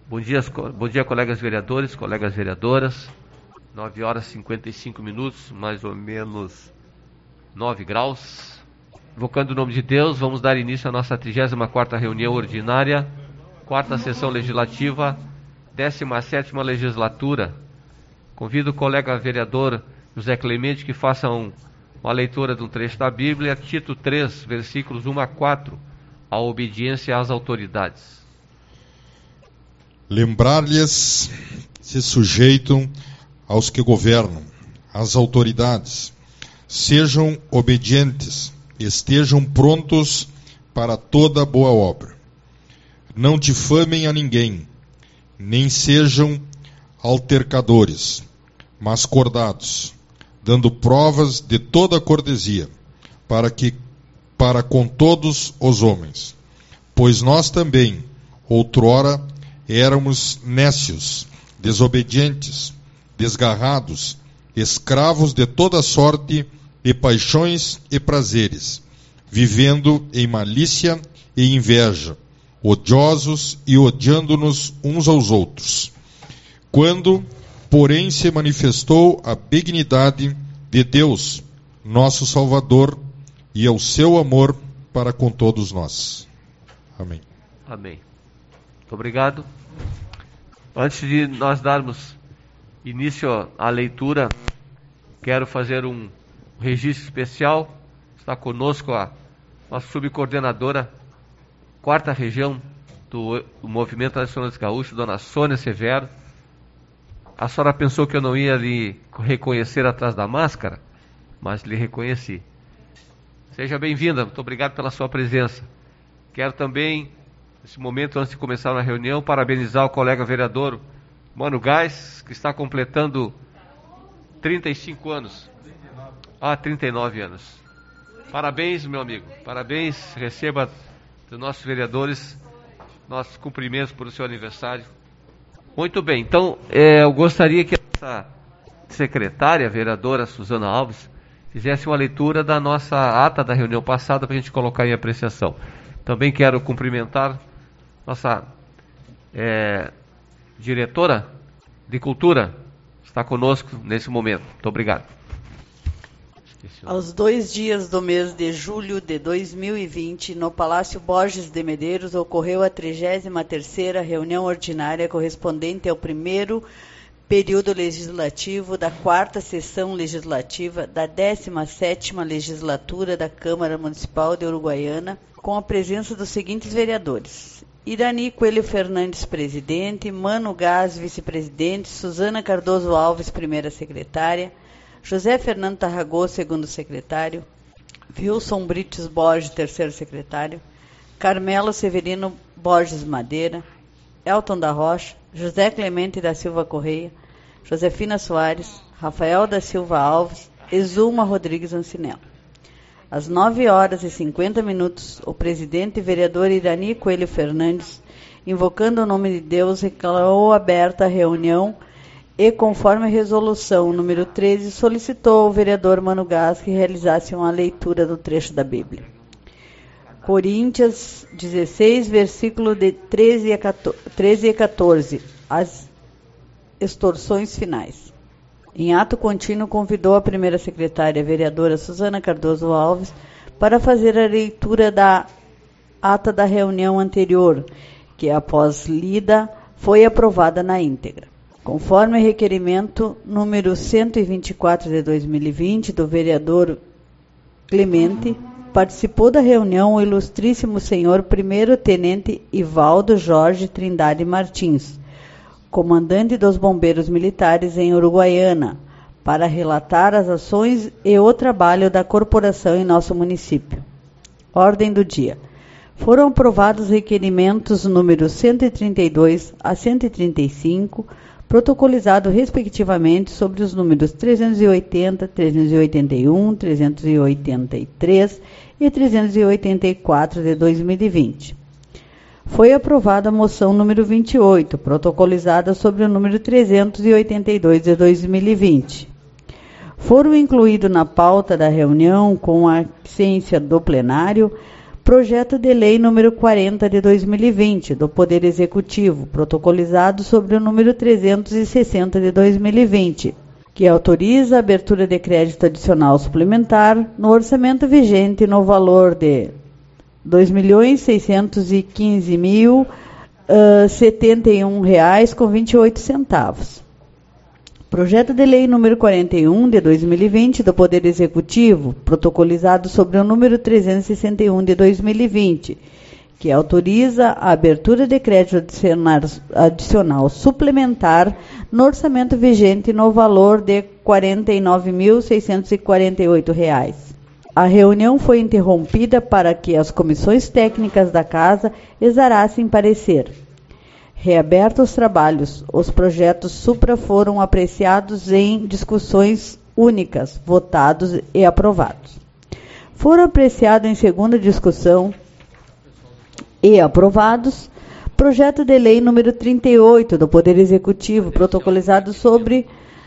Bom dia, colegas vereadores, colegas vereadoras. 9 horas e 55 minutos, mais ou menos 9 graus. Invocando o nome de Deus, vamos dar início à nossa 34ª reunião ordinária, 4ª sessão legislativa, 17ª legislatura. Convido o colega vereador José Clemente que faça uma leitura de um trecho da Bíblia, Tito 3, versículos 1 a 4, a obediência às autoridades. Lembrar-lhes se sujeitam aos que governam, às autoridades. Sejam obedientes, estejam prontos para toda boa obra. Não difamem a ninguém, nem sejam altercadores, mas cordados, dando provas de toda cortesia, para com todos os homens. Pois nós também, outrora, éramos nécios, desobedientes, desgarrados, escravos de toda sorte de paixões e prazeres, vivendo em malícia e inveja, odiosos e odiando-nos uns aos outros. Quando, porém, se manifestou a benignidade de Deus, nosso Salvador, e o seu amor para com todos nós. Amém. Amém. Muito obrigado. Antes de nós darmos início à leitura, quero fazer um registro especial. Está conosco a nossa subcoordenadora, 4ª região do Movimento Tradicionalista Gaúcho, dona Sônia Severo. A senhora pensou que eu não ia lhe reconhecer atrás da máscara, mas lhe reconheci. Seja bem-vinda, muito obrigado pela sua presença. Quero também, nesse momento, antes de começar a reunião, parabenizar o colega vereador Mano Gás, que está completando 35 anos. 39 anos. Parabéns, meu amigo. Parabéns. Receba dos nossos vereadores nossos cumprimentos por o seu aniversário. Muito bem. Então, eu gostaria que a secretária, a vereadora Suzana Alves, fizesse uma leitura da nossa ata da reunião passada para a gente colocar em apreciação. Também quero cumprimentar nossa diretora de Cultura, que está conosco nesse momento. Muito obrigado. Aos 2 dias do mês de julho de 2020, no Palácio Borges de Medeiros, ocorreu a 33ª reunião ordinária correspondente ao primeiro período legislativo da 4ª sessão legislativa da 17ª legislatura da Câmara Municipal de Uruguaiana, com a presença dos seguintes vereadores: Irani Coelho Fernandes, presidente; Mano Gás, vice-presidente; Suzana Cardoso Alves, primeira secretária; José Fernando Tarragó, segundo secretário; Wilson Brites Borges, terceiro secretário; Carmelo Severino Borges Madeira; Elton da Rocha; José Clemente da Silva Correia; Josefina Soares; Rafael da Silva Alves; Exuma Rodrigues Ancinello. Às 9 horas e 50 minutos, o presidente e vereador Irani Coelho Fernandes, invocando o nome de Deus, declarou aberta a reunião e, conforme a resolução número 13, solicitou ao vereador Mano Gás que realizasse uma leitura do trecho da Bíblia. Coríntios 16, versículo de 13 e 14, as extorsões finais. Em ato contínuo, convidou a primeira secretária, a vereadora Suzana Cardoso Alves, para fazer a leitura da ata da reunião anterior, que, após lida, foi aprovada na íntegra. Conforme requerimento número 124 de 2020 do vereador Clemente, participou da reunião o ilustríssimo senhor primeiro-tenente Ivaldo Jorge Trindade Martins, comandante dos bombeiros militares em Uruguaiana, para relatar as ações e o trabalho da corporação em nosso município. Ordem do dia. Foram aprovados requerimentos números 132 a 135, protocolizado respectivamente sobre os números 380, 381, 383 e 384 de 2020. Foi aprovada a moção número 28, protocolizada sobre o número 382 de 2020. Foram incluídos na pauta da reunião, com a ciência do plenário, Projeto de Lei número 40 de 2020, do Poder Executivo, protocolizado sobre o número 360 de 2020, que autoriza a abertura de crédito adicional suplementar no orçamento vigente no valor de R$ 2.615.071,28. Projeto de Lei número 41 de 2020 do Poder Executivo, protocolizado sobre o número 361 de 2020, que autoriza a abertura de crédito adicional suplementar no orçamento vigente no valor de R$ 49.648. A reunião foi interrompida para que as comissões técnicas da Casa exarassem parecer. Reabertos os trabalhos, os projetos supra foram apreciados em discussões únicas, votados e aprovados. Foram apreciados em segunda discussão e aprovados projeto de lei número 38 do Poder Executivo, protocolizado sobre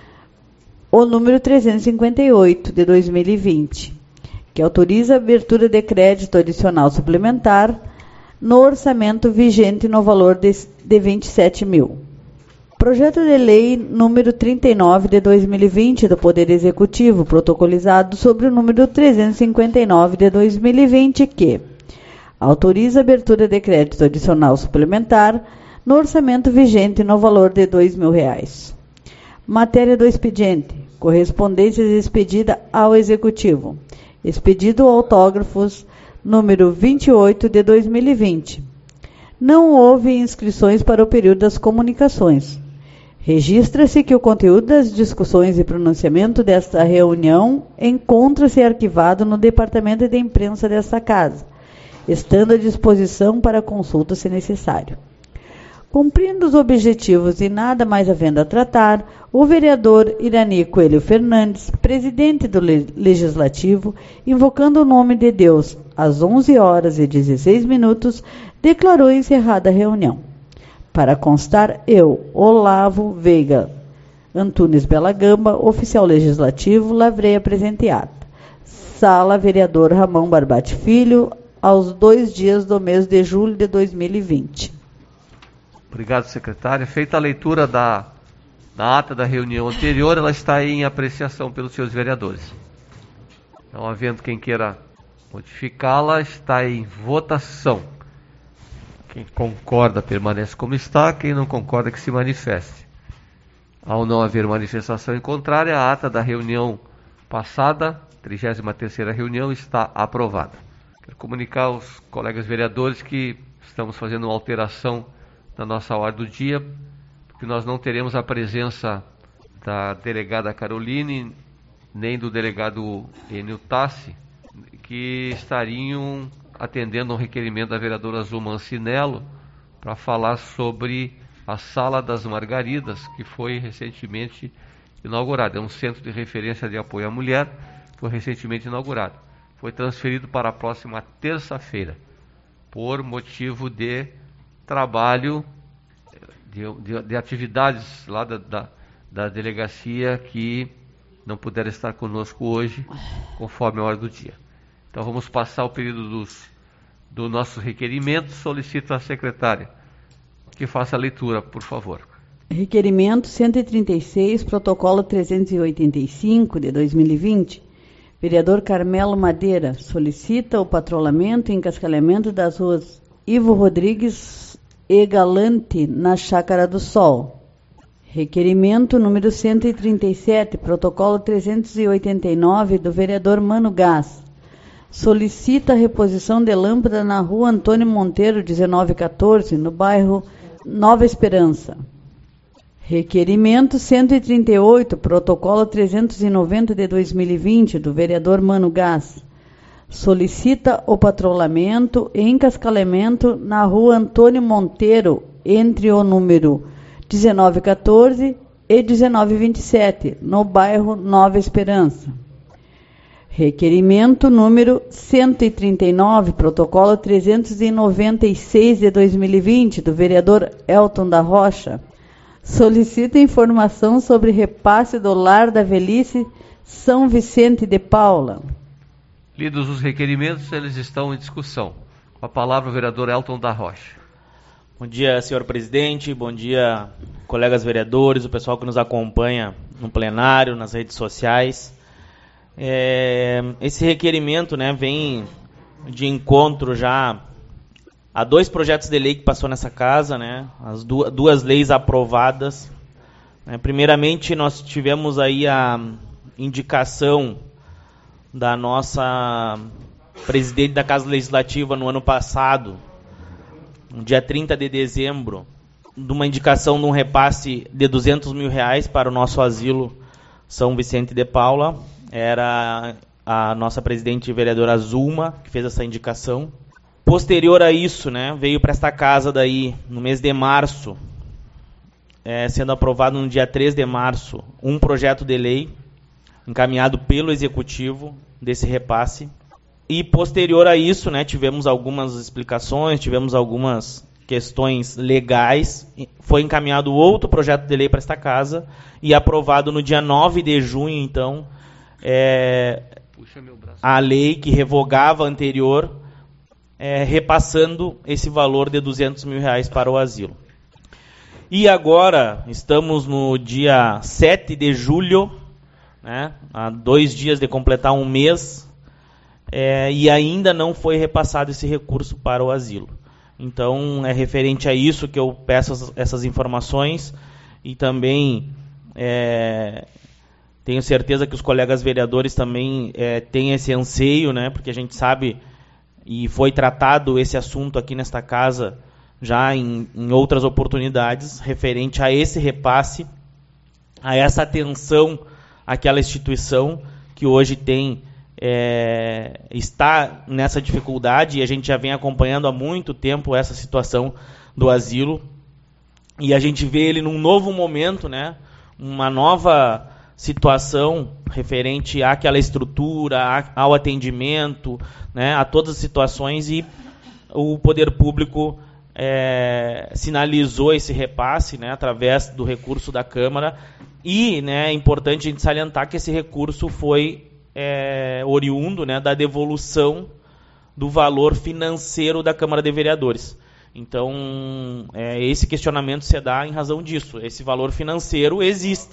o número 358 de 2020, que autoriza a abertura de crédito adicional suplementar no orçamento vigente no valor de 27 mil. Projeto de lei número 39 de 2020 do Poder Executivo, protocolizado sobre o número 359 de 2020, que autoriza a abertura de crédito adicional suplementar no orçamento vigente no valor de R$ 2.000. Matéria do expediente. Correspondências expedida ao Executivo. Expedido autógrafos número 28 de 2020. Não houve inscrições para o período das comunicações. Registra-se que o conteúdo das discussões e pronunciamento desta reunião encontra-se arquivado no Departamento de Imprensa desta Casa, estando à disposição para consulta se necessário. Cumprindo os objetivos e nada mais havendo a tratar, o vereador Irani Coelho Fernandes, presidente do Legislativo, invocando o nome de Deus, às 11h16, declarou encerrada a reunião. Para constar, eu, Olavo Veiga Antunes Bela Gamba, oficial legislativo, lavrei a presente ata. Sala Vereador Ramon Barbate Filho, aos 2 dias do mês de julho de 2020. Obrigado, secretária. Feita a leitura da ata da reunião anterior, ela está em apreciação pelos senhores vereadores. Não havendo quem queira modificá-la, está em votação. Quem concorda permanece como está, quem não concorda que se manifeste. Ao não haver manifestação em contrária, a ata da reunião passada, 33ª reunião, está aprovada. Quero comunicar aos colegas vereadores que estamos fazendo uma alteração na nossa ordem do dia, porque nós não teremos a presença da delegada Caroline, nem do delegado Enio Tassi, que estariam atendendo um requerimento da vereadora Zuma Ancinello para falar sobre a Sala das Margaridas, que foi recentemente inaugurada. É um centro de referência de apoio à mulher, foi recentemente inaugurado. Foi transferido para a próxima terça-feira, por motivo de trabalho, de atividades lá da delegacia que não puderam estar conosco hoje, conforme a hora do dia. Então vamos passar o período do nosso requerimento. Solicito à secretária que faça a leitura, por favor. Requerimento 136, protocolo 385 de 2020. Vereador Carmelo Madeira solicita o patrulhamento e encascalhamento das ruas Ivo Rodrigues e Galante, na Chácara do Sol. Requerimento número 137, protocolo 389 do vereador Mano Gás. Solicita a reposição de lâmpada na rua Antônio Monteiro, 1914, no bairro Nova Esperança. Requerimento 138, protocolo 390 de 2020, do vereador Mano Gás. Solicita o patrulhamento e encascalamento na rua Antônio Monteiro, entre o número 1914 e 1927, no bairro Nova Esperança. Requerimento número 139, protocolo 396 de 2020, do vereador Elton da Rocha. Solicita informação sobre repasse do Lar da Velhice São Vicente de Paula. Lidos os requerimentos, eles estão em discussão. Com a palavra o vereador Elton da Rocha. Bom dia, senhor presidente, bom dia, colegas vereadores, o pessoal que nos acompanha no plenário, nas redes sociais. Esse requerimento, né, vem de encontro já a 2 projetos de lei que passou nessa casa, né, as duas leis aprovadas. Primeiramente, nós tivemos aí a indicação da nossa presidente da Casa Legislativa no ano passado, no dia 30 de dezembro, de uma indicação de um repasse de R$200 mil para o nosso asilo São Vicente de Paula. Era a nossa presidente vereadora Zulma que fez essa indicação. Posterior a isso, né, veio para esta casa daí, no mês de março, sendo aprovado no dia 3 de março, um projeto de lei encaminhado pelo Executivo desse repasse. E posterior a isso, né, tivemos algumas explicações, tivemos algumas questões legais. Foi encaminhado outro projeto de lei para esta casa e aprovado no dia 9 de junho, então, a lei que revogava a anterior, repassando esse valor de R$200 mil para o asilo. E agora, estamos no dia 7 de julho, né, há 2 dias de completar um mês, e ainda não foi repassado esse recurso para o asilo. Então, é referente a isso que eu peço essas informações e também tenho certeza que os colegas vereadores também têm esse anseio, né, porque a gente sabe, e foi tratado esse assunto aqui nesta casa já em outras oportunidades, referente a esse repasse, a essa atenção àquela instituição que hoje está nessa dificuldade, e a gente já vem acompanhando há muito tempo essa situação do asilo, e a gente vê ele num novo momento, né, uma nova situação referente àquela estrutura, ao atendimento, né, a todas as situações, e o poder público sinalizou esse repasse, né, através do recurso da Câmara, e, né, é importante a gente salientar que esse recurso foi oriundo, né, da devolução do valor financeiro da Câmara de Vereadores. Então, esse questionamento se dá em razão disso. Esse valor financeiro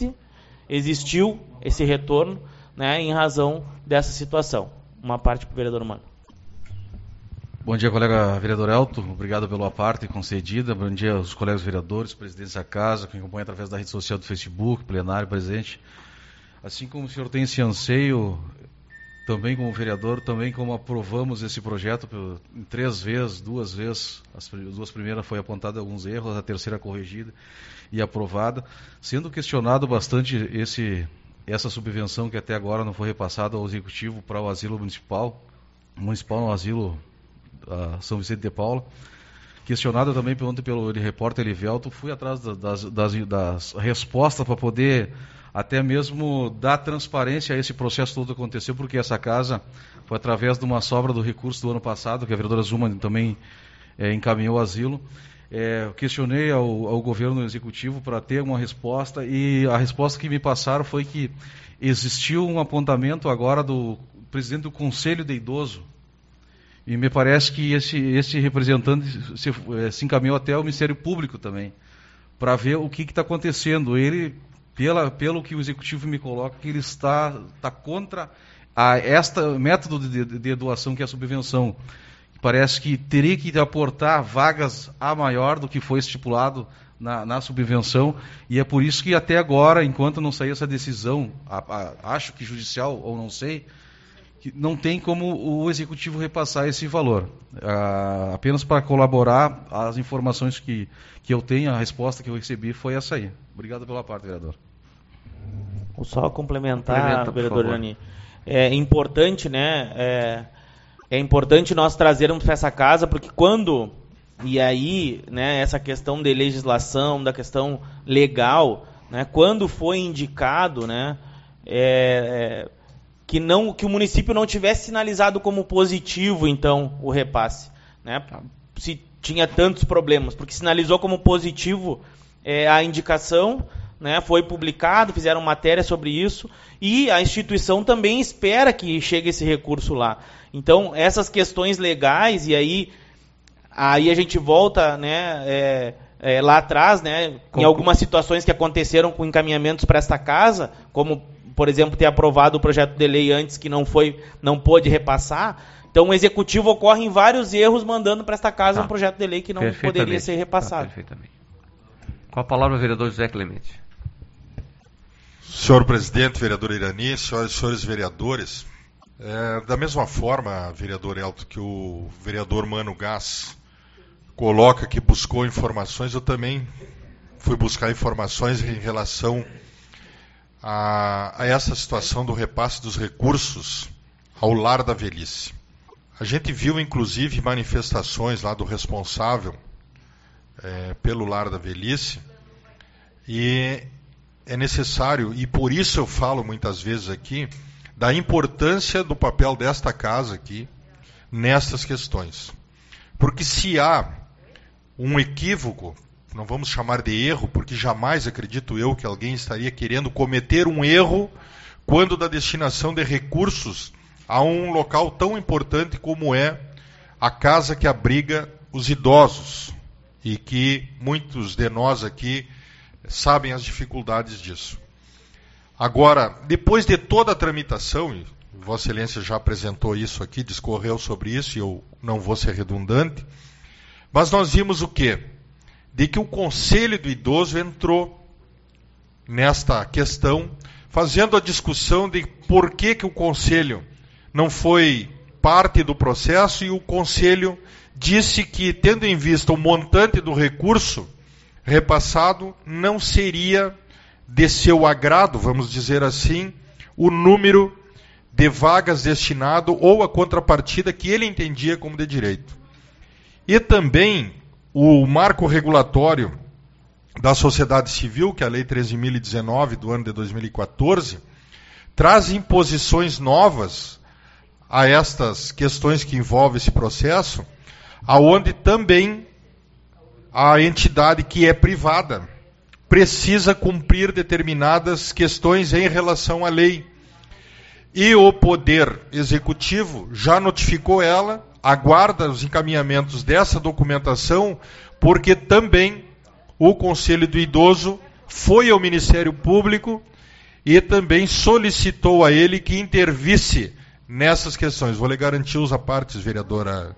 existiu esse retorno, né, em razão dessa situação. Uma parte para o vereador Mano. Bom dia, colega vereador Elton. Obrigado pela parte concedida. Bom dia aos colegas vereadores, presidentes da casa, que acompanham através da rede social do Facebook, plenário, presente. Assim como o senhor tem esse anseio, também como vereador, também como aprovamos esse projeto em 3 vezes, 2 vezes, as 2 primeiras foi apontado alguns erros, a terceira corrigida e aprovada, sendo questionado bastante essa subvenção que até agora não foi repassada ao Executivo para o asilo municipal no asilo São Vicente de Paula. Questionado também ontem pelo repórter Elivelto, fui atrás das respostas para poder até mesmo dar transparência a esse processo todo que aconteceu, porque essa casa foi através de uma sobra do recurso do ano passado, que a vereadora Zuma também encaminhou ao asilo. Questionei ao governo executivo para ter uma resposta, e a resposta que me passaram foi que existiu um apontamento agora do presidente do Conselho de Idoso, e me parece que esse representante se encaminhou até ao Ministério Público também, para ver o que está acontecendo. Ele, pelo que o Executivo me coloca, que ele está contra esta método de doação, que é a subvenção. Parece que teria que aportar vagas a maior do que foi estipulado na subvenção, e é por isso que até agora, enquanto não sair essa decisão, acho que judicial ou não sei, que não tem como o Executivo repassar esse valor. Apenas para colaborar, as informações que eu tenho, a resposta que eu recebi foi essa aí. Obrigado pela parte, vereador. Vou só complementar, vereador Jani. É importante, né? É importante nós trazermos para essa casa, porque quando, e aí, né, essa questão de legislação, da questão legal, né, quando foi indicado, né, que o município não tivesse sinalizado como positivo, então, o repasse, né, se tinha tantos problemas, porque sinalizou como positivo a indicação, né, foi publicado, fizeram matéria sobre isso, e a instituição também espera que chegue esse recurso lá. Então, essas questões legais, e aí Aí a gente volta, né, lá atrás, né, em algumas situações que aconteceram com encaminhamentos para esta casa, como, por exemplo, ter aprovado o projeto de lei antes que não pôde repassar. Então o executivo ocorre em vários erros mandando para esta casa um projeto de lei que não poderia ser repassado. Perfeitamente. Com a palavra o vereador José Clemente. Senhor presidente, vereador Irani, senhoras e senhores vereadores, da mesma forma, vereador Elton, que o vereador Mano Gás coloca que buscou informações, eu também fui buscar informações em relação a essa situação do repasse dos recursos ao Lar da Velhice. A gente viu, inclusive, manifestações lá do responsável pelo Lar da Velhice, e é necessário, e por isso eu falo muitas vezes aqui, da importância do papel desta casa aqui, nestas questões. Porque se há um equívoco, não vamos chamar de erro, porque jamais acredito eu que alguém estaria querendo cometer um erro quando da destinação de recursos a um local tão importante como é a casa que abriga os idosos, e que muitos de nós aqui sabem as dificuldades disso. Agora, depois de toda a tramitação, e Vossa Excelência já apresentou isso aqui, discorreu sobre isso, e eu não vou ser redundante, mas nós vimos o quê? De que o Conselho do Idoso entrou nesta questão, fazendo a discussão de por que o Conselho não foi parte do processo, e o Conselho disse que, tendo em vista o montante do recurso repassado, não seria de seu agrado, vamos dizer assim, o número de vagas destinado ou a contrapartida que ele entendia como de direito. E também o marco regulatório da sociedade civil, que é a Lei 13.019 do ano de 2014, traz imposições novas a estas questões que envolvem esse processo, aonde também a entidade que é privada precisa cumprir determinadas questões em relação à lei. E o Poder Executivo já notificou ela, aguarda os encaminhamentos dessa documentação, porque também o Conselho do Idoso foi ao Ministério Público e também solicitou a ele que intervisse nessas questões. Vou lhe garantir os apartes, vereadora.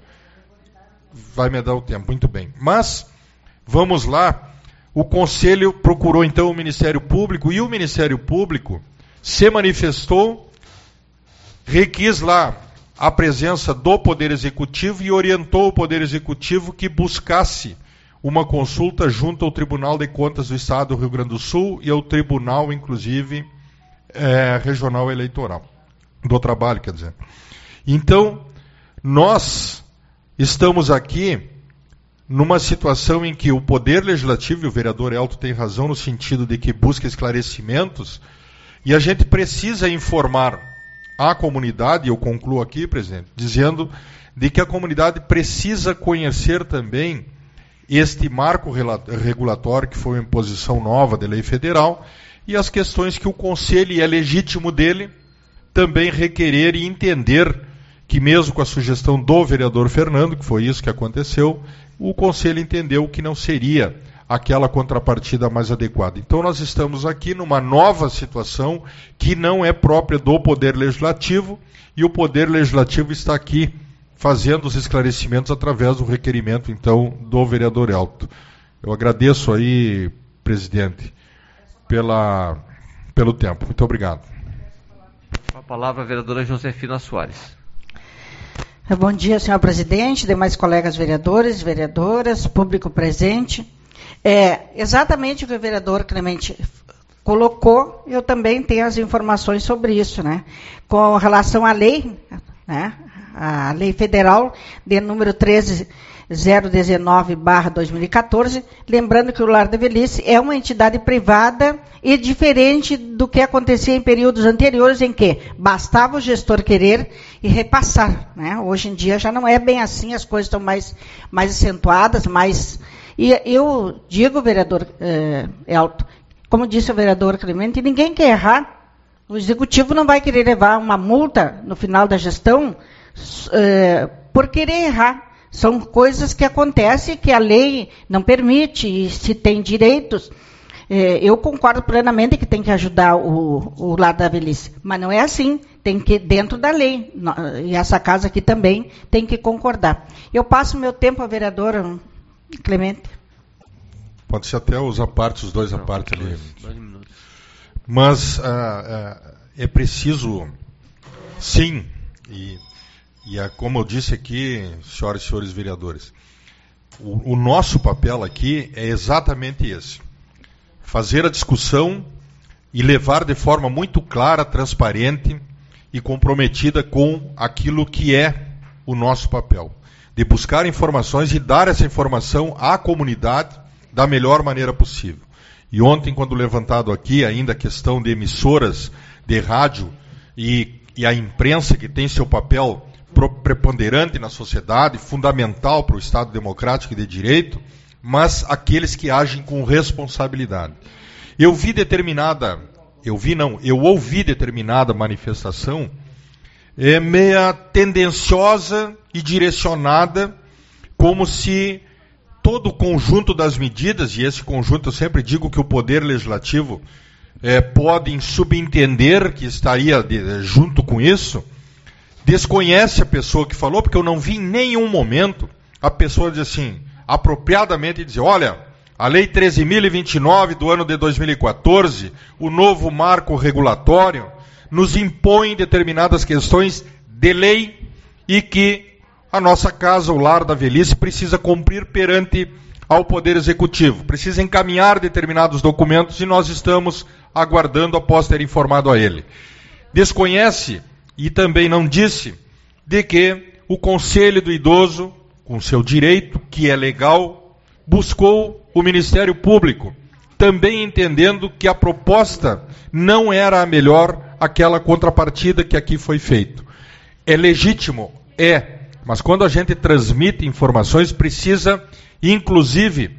Vai me dar o tempo, muito bem. Mas, vamos lá. O Conselho procurou então o Ministério Público, e o Ministério Público se manifestou, requis lá a presença do Poder Executivo e orientou o Poder Executivo que buscasse uma consulta junto ao Tribunal de Contas do Estado do Rio Grande do Sul e ao Tribunal, inclusive, Regional Eleitoral, do Trabalho, quer dizer. Então, nós estamos aqui numa situação em que o Poder Legislativo, e o vereador Elton tem razão no sentido de que busca esclarecimentos, e a gente precisa informar a comunidade, e eu concluo aqui, presidente, dizendo de que a comunidade precisa conhecer também este marco regulatório, que foi uma imposição nova da lei federal, e as questões que o Conselho, e é legítimo dele, também requerer e entender que mesmo com a sugestão do vereador Fernando, que foi isso que aconteceu, o Conselho entendeu que não seria aquela contrapartida mais adequada. Então nós estamos aqui numa nova situação que não é própria do Poder Legislativo, e o Poder Legislativo está aqui fazendo os esclarecimentos através do requerimento, então, do vereador Elton. Eu agradeço aí, presidente, pelo tempo. Muito obrigado. Com a palavra a vereadora Josefina Soares. Bom dia, senhor presidente, demais colegas vereadores, vereadoras, público presente. Exatamente o que o vereador Clemente colocou, eu também tenho as informações sobre isso, né? Com relação à lei, né? A lei federal de número 13.019/2014, lembrando que o Lar da Velhice é uma entidade privada e diferente do que acontecia em períodos anteriores, em que bastava o gestor querer e repassar, né? Hoje em dia já não é bem assim, as coisas estão mais acentuadas, E eu digo, vereador Elton, como disse o vereador Clemente, ninguém quer errar. O executivo não vai querer levar uma multa no final da gestão por querer errar. São coisas que acontecem que a lei não permite, e se tem direitos. Eu concordo plenamente que tem que ajudar o lar da velhice, mas não é assim, tem que dentro da lei, e essa casa aqui também tem que concordar. Eu passo meu tempo, a vereadora Clemente. Pode ser até os apartes, os dois apartes ali. 2 minutos. Mas é preciso, sim, e como eu disse aqui, senhoras e senhores vereadores, o nosso papel aqui é exatamente esse. Fazer a discussão e levar de forma muito clara, transparente e comprometida com aquilo que é o nosso papel. De buscar informações e dar essa informação à comunidade da melhor maneira possível. E ontem, quando levantado aqui ainda a questão de emissoras de rádio e a imprensa que tem seu papel preponderante na sociedade, fundamental para o Estado democrático e de direito, mas aqueles que agem com responsabilidade. Eu ouvi determinada manifestação meia tendenciosa e direcionada, como se todo o conjunto das medidas, e esse conjunto eu sempre digo que o Poder Legislativo pode subentender que estaria junto com isso, desconhece a pessoa que falou, porque eu não vi em nenhum momento a pessoa dizer assim, apropriadamente dizer, olha, a Lei 13.029 do ano de 2014, o novo marco regulatório, nos impõe determinadas questões de lei e que a nossa casa, o lar da velhice, precisa cumprir perante ao Poder Executivo, precisa encaminhar determinados documentos e nós estamos aguardando após ter informado a ele. Desconhece e também não disse de que o Conselho do Idoso, com seu direito, que é legal, buscou o Ministério Público, também entendendo que a proposta não era a melhor, aquela contrapartida que aqui foi feito. É legítimo? Mas quando a gente transmite informações, precisa, inclusive,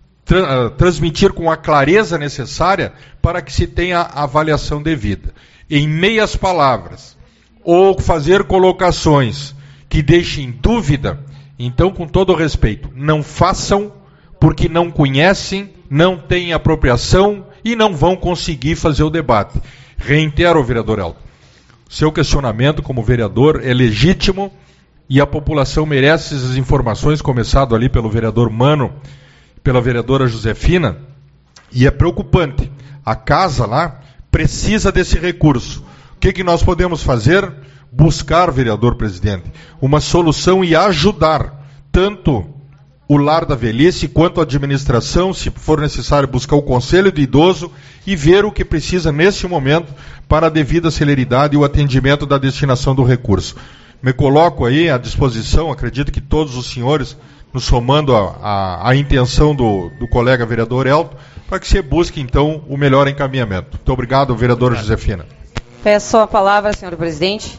transmitir com a clareza necessária para que se tenha a avaliação devida. Em meias palavras, ou fazer colocações que deixem dúvida, então, com todo o respeito, não façam, porque não conhecem, não têm apropriação e não vão conseguir fazer o debate. Reitero, vereador Elton, seu questionamento como vereador é legítimo e a população merece essas informações, começado ali pelo vereador Mano, pela vereadora Josefina, e é preocupante. A casa lá precisa desse recurso. O que nós podemos fazer? Buscar, vereador presidente, uma solução e ajudar tanto o lar da velhice quanto a administração, se for necessário, buscar o Conselho do Idoso e ver o que precisa nesse momento para a devida celeridade e o atendimento da destinação do recurso. Me coloco aí à disposição, acredito que todos os senhores, nos somando a intenção do colega vereador Elton, para que se busque então o melhor encaminhamento. Muito obrigado, vereadora Josefina. Peço a palavra, senhor presidente.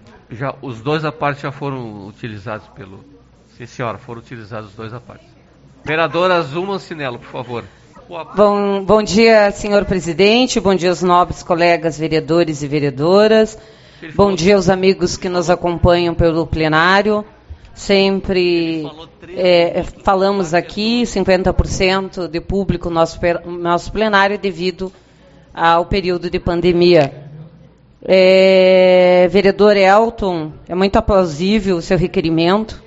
Os dois apartes já foram utilizados pelo... Sim, senhora, foram utilizados os dois apartes. Vereadora Zuma Cinello, por favor. Bom dia, senhor presidente. Bom dia aos nobres colegas vereadores e vereadoras. Bom dia aos amigos que nos acompanham pelo plenário. Sempre falamos aqui, 50% de público no nosso plenário devido ao período de pandemia. Vereador Elton, é muito aplausível o seu requerimento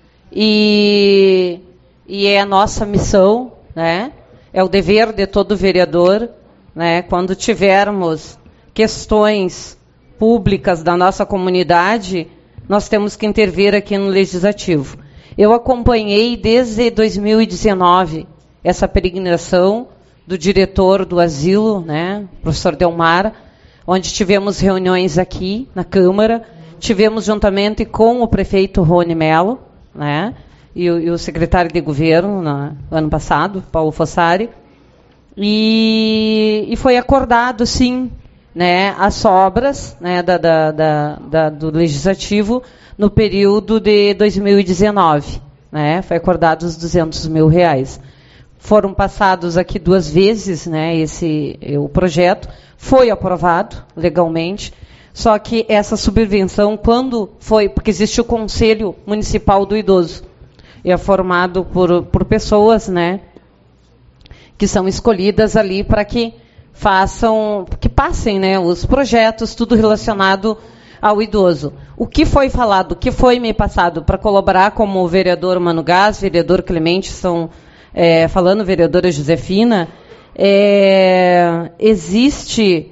e é a nossa missão, né? É o dever de todo vereador, né? Quando tivermos questões públicas da nossa comunidade, nós temos que intervir aqui no Legislativo. Eu acompanhei desde 2019 essa peregrinação do diretor do asilo, né, professor Delmar, onde tivemos reuniões aqui na Câmara, tivemos juntamente com o prefeito Rony Mello, né, e o secretário de governo no ano passado, Paulo Fossari, e foi acordado, sim, né, as obras, né, do Legislativo no período de 2019. Né, foi acordado os R$200 mil. Foram passados aqui 2 vezes, né, o projeto foi aprovado legalmente, só que essa subvenção, quando foi, porque existe o Conselho Municipal do Idoso, é formado por pessoas, né, que são escolhidas ali para que passem, né, os projetos, tudo relacionado ao idoso. O que foi falado, o que foi me passado para colaborar como o vereador Mano Gás, vereador Clemente, falando vereadora Josefina, existe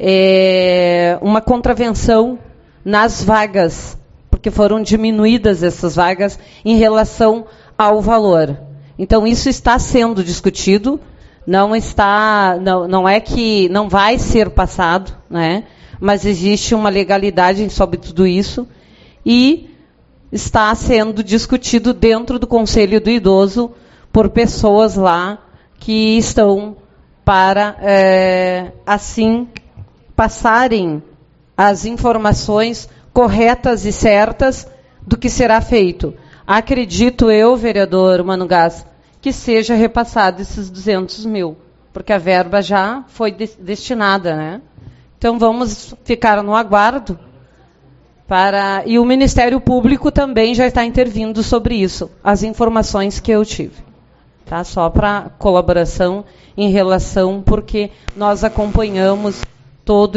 uma contravenção nas vagas, porque foram diminuídas essas vagas em relação ao valor. Então, isso está sendo discutido, não é que não vai ser passado, né? Mas existe uma legalidade sobre tudo isso e está sendo discutido dentro do Conselho do Idoso por pessoas lá que estão para, assim, passarem as informações corretas e certas do que será feito. Acredito eu, vereador Mano Gás, que seja repassado esses 200 mil, porque a verba já foi destinada, né? Então, vamos ficar no aguardo. E o Ministério Público também já está intervindo sobre isso, as informações que eu tive. Tá? Só para colaboração em relação, porque nós acompanhamos todo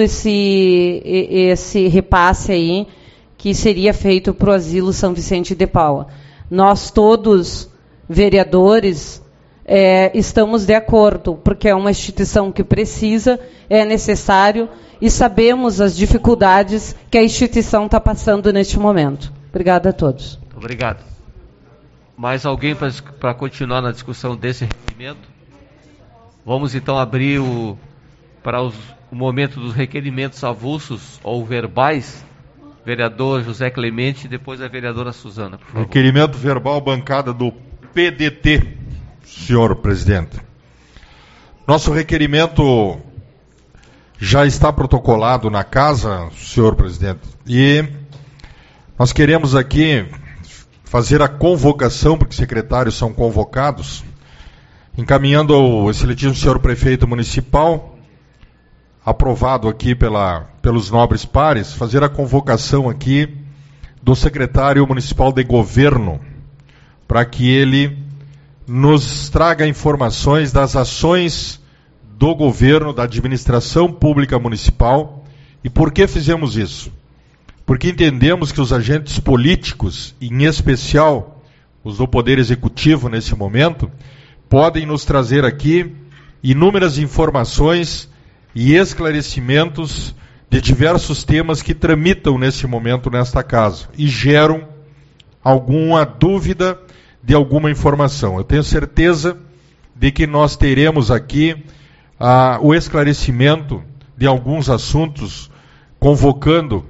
esse repasse aí que seria feito para o Asilo São Vicente de Paula. Nós todos, vereadores, estamos de acordo, porque é uma instituição que precisa, é necessário, e sabemos as dificuldades que a instituição está passando neste momento. Obrigada a todos. Obrigado. Mais alguém para continuar na discussão desse requerimento? Vamos então abrir para o momento dos requerimentos avulsos ou verbais. Vereador José Clemente e depois a vereadora Suzana, por favor. Requerimento verbal, bancada do PDT, senhor presidente. Nosso requerimento já está protocolado na casa, senhor presidente, e nós queremos aqui fazer a convocação, porque secretários são convocados, encaminhando ao excelentíssimo senhor prefeito municipal, aprovado aqui pelos nobres pares, fazer a convocação aqui do secretário municipal de governo, para que ele nos traga informações das ações do governo, da administração pública municipal. E por que fizemos isso? Porque entendemos que os agentes políticos, em especial os do Poder Executivo nesse momento, podem nos trazer aqui inúmeras informações e esclarecimentos de diversos temas que tramitam nesse momento nesta casa e geram alguma dúvida de alguma informação. Eu tenho certeza de que nós teremos aqui o esclarecimento de alguns assuntos, convocando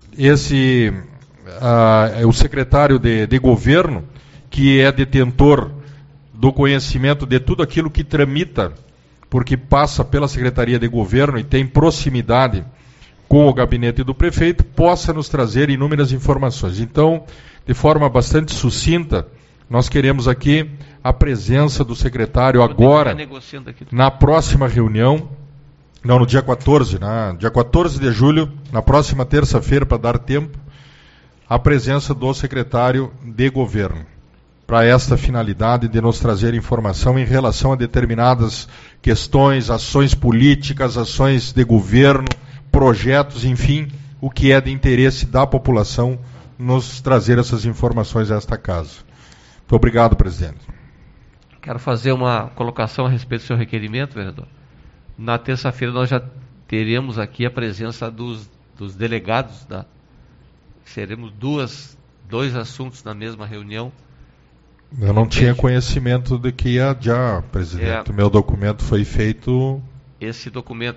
o secretário de governo, que é detentor do conhecimento de tudo aquilo que tramita, porque passa pela Secretaria de Governo e tem proximidade com o gabinete do prefeito, possa nos trazer inúmeras informações. Então, de forma bastante sucinta, nós queremos aqui a presença do secretário agora, na próxima reunião, no dia 14, dia 14 de julho, na próxima terça-feira, para dar tempo, a presença do secretário de governo, para esta finalidade de nos trazer informação em relação a determinadas questões, ações políticas, ações de governo, projetos, enfim, o que é de interesse da população, nos trazer essas informações a esta casa. Muito obrigado, presidente. Quero fazer uma colocação a respeito do seu requerimento, vereador. Na terça-feira nós já teremos aqui a presença dos delegados, seremos dois assuntos na mesma reunião. Eu não tinha conhecimento de que ia já, presidente. O meu documento foi feito... Esse documento,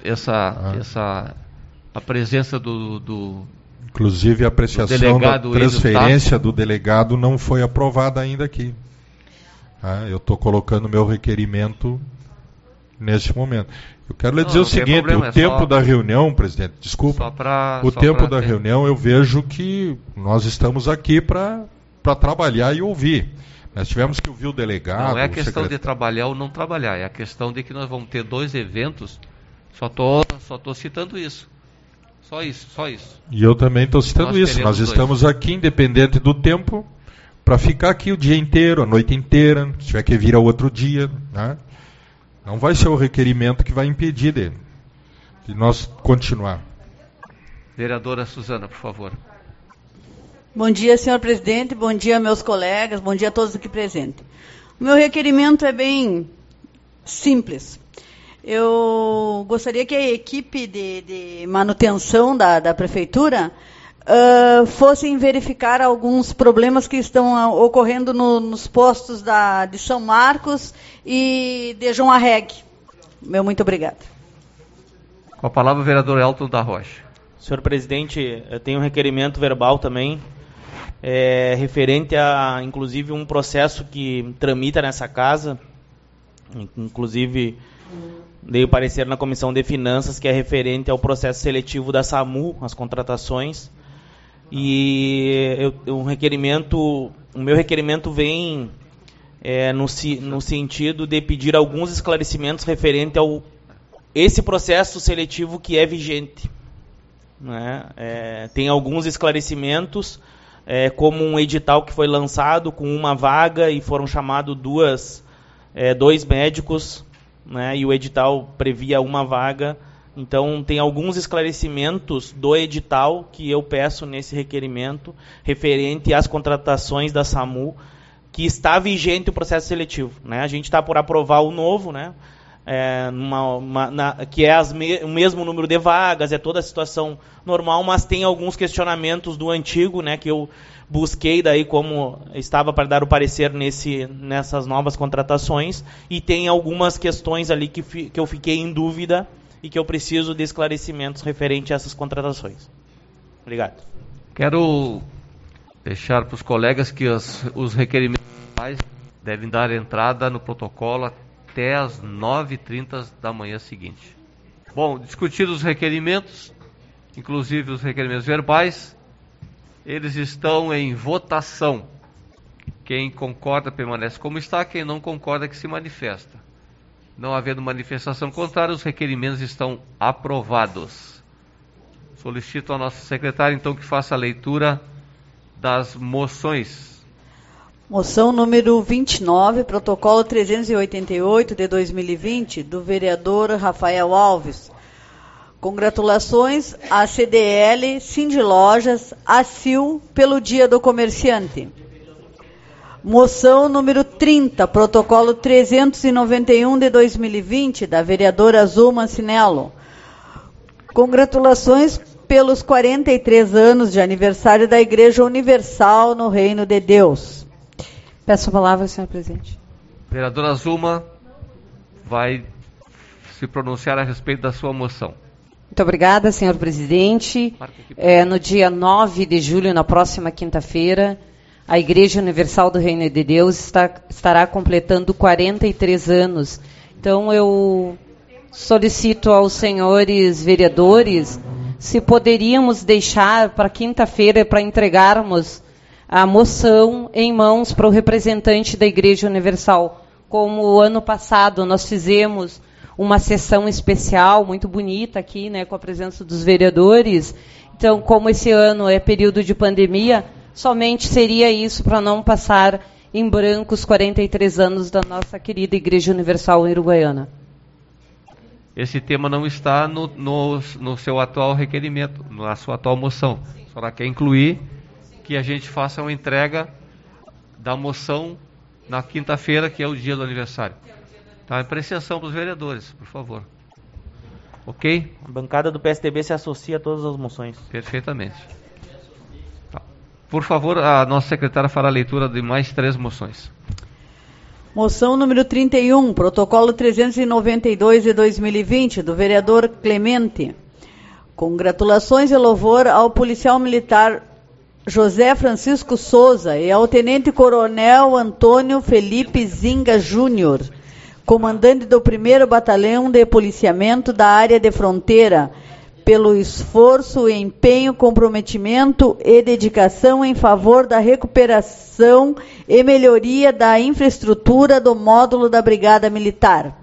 a presença do inclusive a apreciação da transferência do delegado não foi aprovada ainda aqui. Eu estou colocando meu requerimento neste momento. Eu quero lhe dizer o seguinte, problema, o tempo da reunião, presidente, desculpa, o tempo da reunião eu vejo que nós estamos aqui para trabalhar e ouvir. Nós tivemos que ouvir o delegado. Não é a questão de trabalhar ou não trabalhar, é a questão de que nós vamos ter 2 eventos, só tô citando isso. Só isso. E eu também estou citando isso. Nós estamos aqui, independente do tempo, para ficar aqui o dia inteiro, a noite inteira, se tiver que vir ao outro dia, né? Não vai ser o requerimento que vai impedir de nós continuar. Vereadora Suzana, por favor. Bom dia, senhor presidente, bom dia, meus colegas, bom dia a todos aqui presentes. O meu requerimento é bem simples. Eu gostaria que a equipe de manutenção da prefeitura fossem verificar alguns problemas que estão ocorrendo nos postos de São Marcos e de João Arregue. Muito obrigada. Com a palavra, o vereador Elton da Rocha. Senhor presidente, eu tenho um requerimento verbal também, referente a, inclusive, um processo que tramita nessa casa, inclusive dei o parecer na Comissão de Finanças, que é referente ao processo seletivo da SAMU, as contratações, e o meu requerimento vem no sentido de pedir alguns esclarecimentos referente ao esse processo seletivo que é vigente. Né? Tem alguns esclarecimentos, como um edital que foi lançado com uma vaga e foram chamados dois médicos, né? E o edital previa uma vaga. Então, tem alguns esclarecimentos do edital que eu peço nesse requerimento, referente às contratações da SAMU, que está vigente o processo seletivo. Né? A gente está por aprovar o novo, né? Que é o mesmo número de vagas, é toda a situação normal, mas tem alguns questionamentos do antigo, né, que eu busquei daí como estava para dar o parecer nessas novas contratações, e tem algumas questões ali que eu fiquei em dúvida e que eu preciso de esclarecimentos referente a essas contratações. Obrigado. Quero deixar para os colegas que os requerimentos devem dar entrada no protocolo até às 9h30 da manhã seguinte. Bom, discutidos os requerimentos, inclusive os requerimentos verbais, eles estão em votação. Quem concorda permanece como está, quem não concorda que se manifesta. Não havendo manifestação contrária, os requerimentos estão aprovados. Solicito ao nosso secretário, então, que faça a leitura das moções. Moção número 29, protocolo 388 de 2020, do vereador Rafael Alves. Congratulações à CDL, Cindy Lojas, ACIL, pelo Dia do Comerciante. Moção número 30, protocolo 391 de 2020, da vereadora Zulma Mancinello. Congratulações pelos 43 anos de aniversário da Igreja Universal no Reino de Deus. Peço a palavra, senhor presidente. Vereadora Zulma vai se pronunciar a respeito da sua moção. Muito obrigada, senhor presidente. No dia 9 de julho, na próxima quinta-feira, a Igreja Universal do Reino de Deus estará completando 43 anos. Então, eu solicito aos senhores vereadores se poderíamos deixar para quinta-feira para entregarmos a moção em mãos para o representante da Igreja Universal. Como o ano passado nós fizemos uma sessão especial, muito bonita aqui, né, com a presença dos vereadores. Então, como esse ano é período de pandemia, somente seria isso para não passar em branco os 43 anos da nossa querida Igreja Universal em Uruguaiana. Esse tema não está no seu atual requerimento, na sua atual moção. A senhora quer incluir que a gente faça uma entrega da moção na quinta-feira, que é o dia do aniversário. Tá, apreciação para os vereadores, por favor. Ok? A bancada do PSDB se associa a todas as moções. Perfeitamente. Tá. Por favor, a nossa secretária fará a leitura de mais 3 moções. Moção número 31, protocolo 392 de 2020, do vereador Clemente. Congratulações e louvor ao policial militar José Francisco Souza e ao tenente-coronel Antônio Felipe Zinga Júnior, comandante do 1º Batalhão de Policiamento da Área de Fronteira, pelo esforço, empenho, comprometimento e dedicação em favor da recuperação e melhoria da infraestrutura do módulo da Brigada Militar.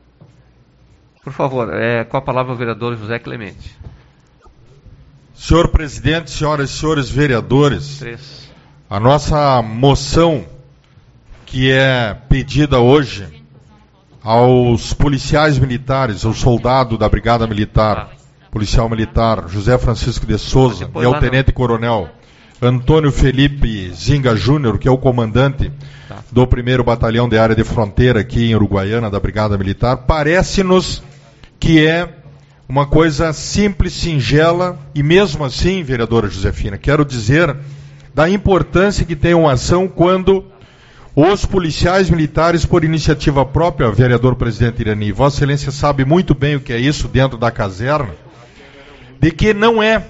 Por favor, com a palavra o vereador José Clemente. Senhor presidente, senhoras e senhores vereadores, A nossa moção, que é pedida hoje aos policiais militares, ao soldado da Brigada Militar, policial militar José Francisco de Souza, e ao tenente-coronel Antônio Felipe Zinga Júnior, que é o comandante do 1º Batalhão de Área de Fronteira aqui em Uruguaiana, da Brigada Militar, parece-nos que é uma coisa simples, singela, e mesmo assim, vereadora Josefina, quero dizer da importância que tem uma ação quando os policiais militares, por iniciativa própria, vereador presidente Irani, Vossa Excelência sabe muito bem o que é isso dentro da caserna, de que não é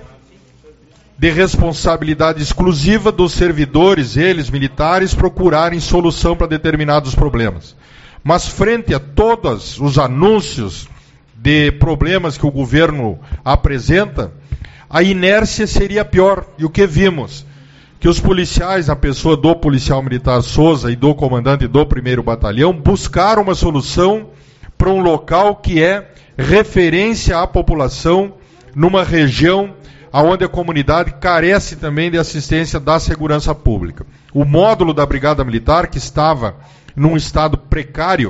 de responsabilidade exclusiva dos servidores, eles, militares, procurarem solução para determinados problemas. Mas frente a todos os anúncios de problemas que o governo apresenta, a inércia seria pior. E o que vimos? Que os policiais, na pessoa do policial militar Souza e do comandante do 1º Batalhão, buscaram uma solução para um local que é referência à população numa região onde a comunidade carece também de assistência da segurança pública. O módulo da Brigada Militar, que estava num estado precário,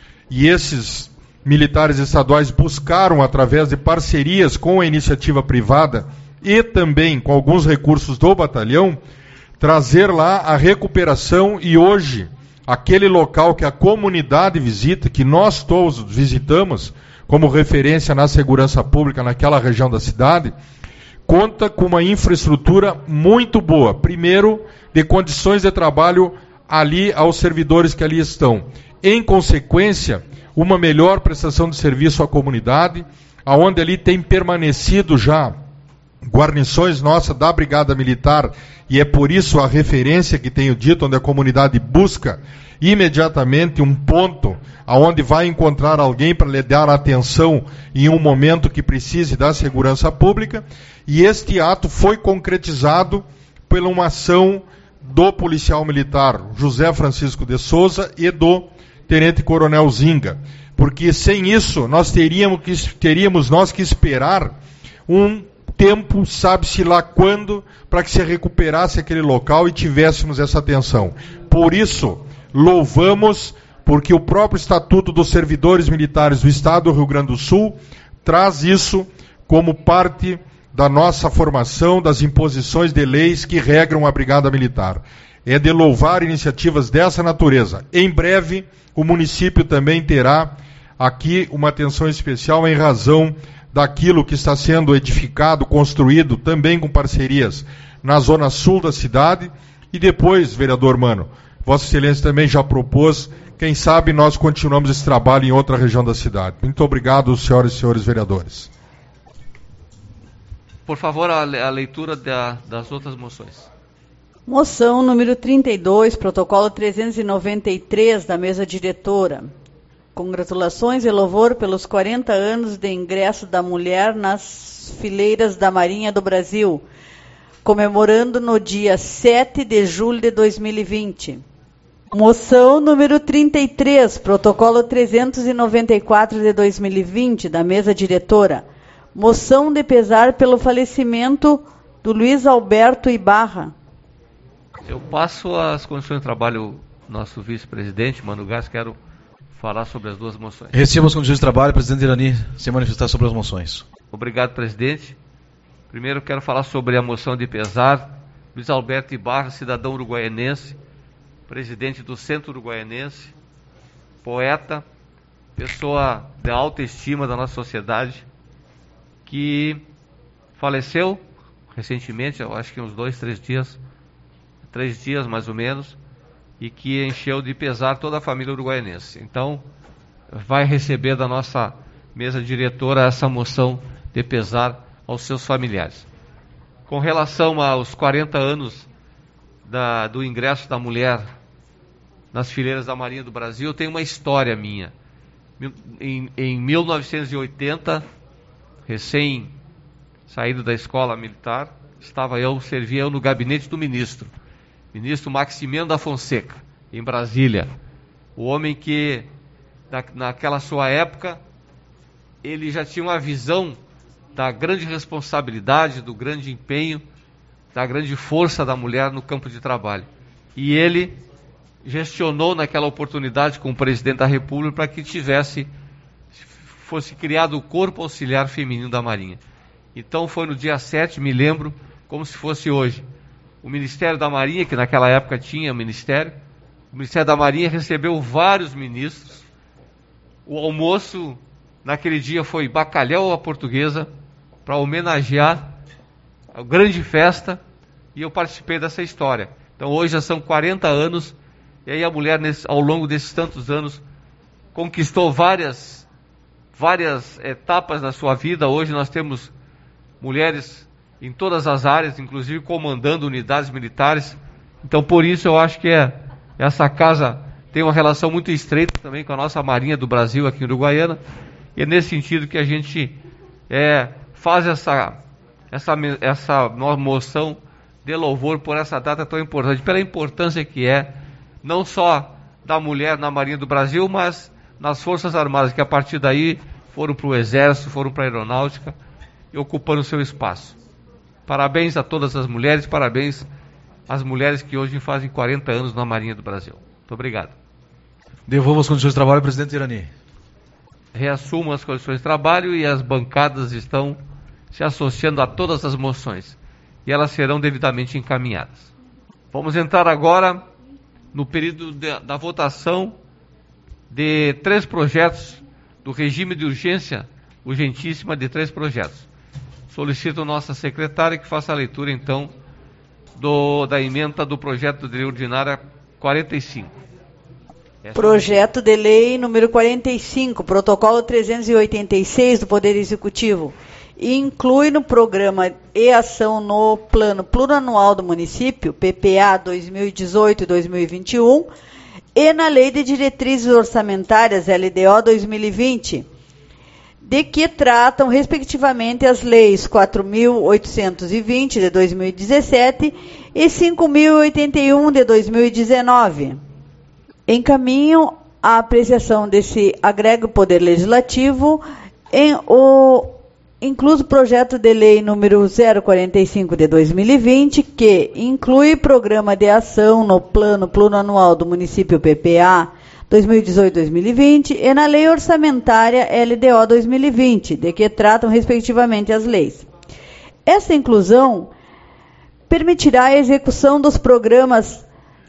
e esses militares estaduais buscaram, através de parcerias com a iniciativa privada e também com alguns recursos do batalhão, trazer lá a recuperação, e hoje, aquele local que a comunidade visita, que nós todos visitamos como referência na segurança pública naquela região da cidade, conta com uma infraestrutura muito boa. Primeiro, de condições de trabalho ali aos servidores que ali estão. Em consequência, uma melhor prestação de serviço à comunidade, aonde ali tem permanecido já guarnições nossas da Brigada Militar, e é por isso a referência que tenho dito, onde a comunidade busca imediatamente um ponto aonde vai encontrar alguém para lhe dar atenção em um momento que precise da segurança pública, e este ato foi concretizado por uma ação do policial militar José Francisco de Souza e do tenente-coronel Zinga, porque sem isso nós teríamos nós que esperar um tempo, sabe-se lá quando, para que se recuperasse aquele local e tivéssemos essa atenção. Por isso, louvamos, porque o próprio Estatuto dos Servidores Militares do Estado do Rio Grande do Sul traz isso como parte da nossa formação, das imposições de leis que regram a Brigada Militar. É de louvar iniciativas dessa natureza. Em breve, o município também terá aqui uma atenção especial em razão daquilo que está sendo edificado, construído, também com parcerias na zona sul da cidade. E depois, vereador Mano, Vossa Excelência também já propôs, quem sabe nós continuamos esse trabalho em outra região da cidade. Muito obrigado, senhoras e senhores vereadores. Por favor, a leitura das outras moções. Moção número 32, protocolo 393 da mesa diretora. Congratulações e louvor pelos 40 anos de ingresso da mulher nas fileiras da Marinha do Brasil, comemorando no dia 7 de julho de 2020. Moção número 33, protocolo 394 de 2020, da mesa diretora. Moção de pesar pelo falecimento do Luiz Alberto Ibarra. Eu passo as condições de trabalho do nosso vice-presidente, Mano Gás, quero falar sobre as duas moções. Recebo as condições de trabalho, presidente Irani, se manifestar sobre as moções. Obrigado, presidente. Primeiro quero falar sobre a moção de pesar. Luiz Alberto Ibarra, cidadão uruguaianense, presidente do Centro Uruguaianense, poeta, pessoa de alta estima da nossa sociedade, que faleceu recentemente, eu acho que uns 3 dias mais ou menos, e que encheu de pesar toda a família uruguaianense. Então, vai receber da nossa mesa diretora essa moção de pesar aos seus familiares. Com relação aos 40 anos do ingresso da mulher nas fileiras da Marinha do Brasil, tem uma história minha. Em 1980, recém saído da escola militar, servia eu no gabinete do ministro Maximiano da Fonseca, em Brasília. O homem que, naquela sua época, ele já tinha uma visão da grande responsabilidade, do grande empenho da grande força da mulher no campo de trabalho. E ele gestionou naquela oportunidade com o presidente da República para que fosse criado o Corpo Auxiliar Feminino da Marinha. Então foi no dia 7, me lembro, como se fosse hoje. O Ministério da Marinha, que naquela época tinha o Ministério da Marinha recebeu vários ministros. O almoço naquele dia foi bacalhau à portuguesa, para homenagear a grande festa, e eu participei dessa história. Então hoje já são 40 anos, e aí a mulher, ao longo desses tantos anos, conquistou várias etapas na sua vida. Hoje nós temos mulheres em todas as áreas, inclusive comandando unidades militares. Então por isso eu acho que essa casa tem uma relação muito estreita também com a nossa Marinha do Brasil aqui em Uruguaiana, e é nesse sentido que a gente faz essa moção de louvor por essa data tão importante, pela importância que não só da mulher na Marinha do Brasil, mas nas Forças Armadas, que a partir daí foram para o Exército, foram para a Aeronáutica, e ocupando o seu espaço. Parabéns a todas as mulheres, parabéns às mulheres que hoje fazem 40 anos na Marinha do Brasil. Muito obrigado. Devolvo as condições de trabalho, presidente Irani. Reassumo as condições de trabalho e as bancadas estão se associando a todas as moções. E elas serão devidamente encaminhadas. Vamos entrar agora no período da votação de 3 projetos do regime de urgência urgentíssima de 3 projetos. Solicito nossa secretária que faça a leitura, então, da emenda do projeto de lei ordinária 45. Projeto de lei número 45, protocolo 386 do Poder Executivo, inclui no programa e ação no Plano Plurianual do Município, PPA 2018-2021, e na Lei de Diretrizes Orçamentárias, LDO 2020, de que tratam, respectivamente, as leis 4.820 de 2017 e 5.081 de 2019. Encaminham a apreciação desse agrego Poder Legislativo incluso o projeto de lei número 045 de 2020, que inclui programa de ação no Plano Plurianual do Município PPA 2018-2020 e na Lei Orçamentária LDO 2020, de que tratam respectivamente as leis. Essa inclusão permitirá a execução dos programas